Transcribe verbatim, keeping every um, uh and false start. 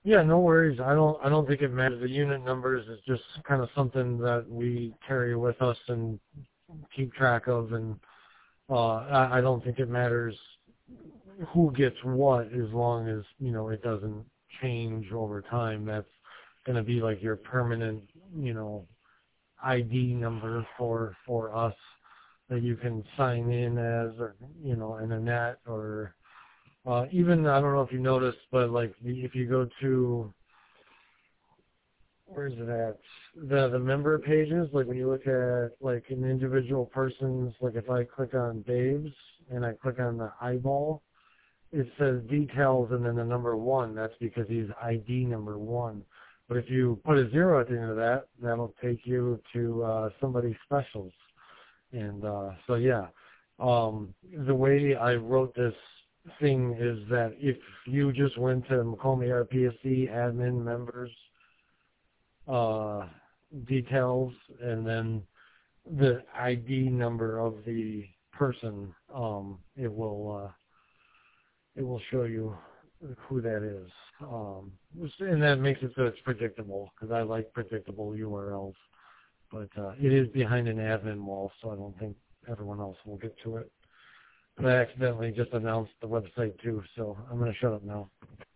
Yeah, no worries. I don't I don't think it matters. The unit numbers is just kind of something that we carry with us and keep track of, and uh, I, I don't think it matters who gets what as long as, you know, it doesn't change over time. That's going to be like your permanent, you know, I D number for for us that you can sign in as, or, you know, in a net, or uh, even, I don't know if you noticed, but like if you go to, where's it at? The the member pages, like when you look at like an individual person's, like if I click on Dave's and I click on the eyeball, it says details and then the number one. That's because he's I D number one. But if you put a zero at the end of that, that'll take you to uh, somebody's specials. And uh, so yeah, um, the way I wrote this thing is that if you just went to Macomb R P S C admin members uh, details and then the I D number of the person, um, it will uh, it will show you who that is. Um, and that makes it so it's predictable, because I like predictable U R Ls. But uh, it is behind an admin wall, so I don't think everyone else will get to it. But I accidentally just announced the website too, so I'm going to shut up now.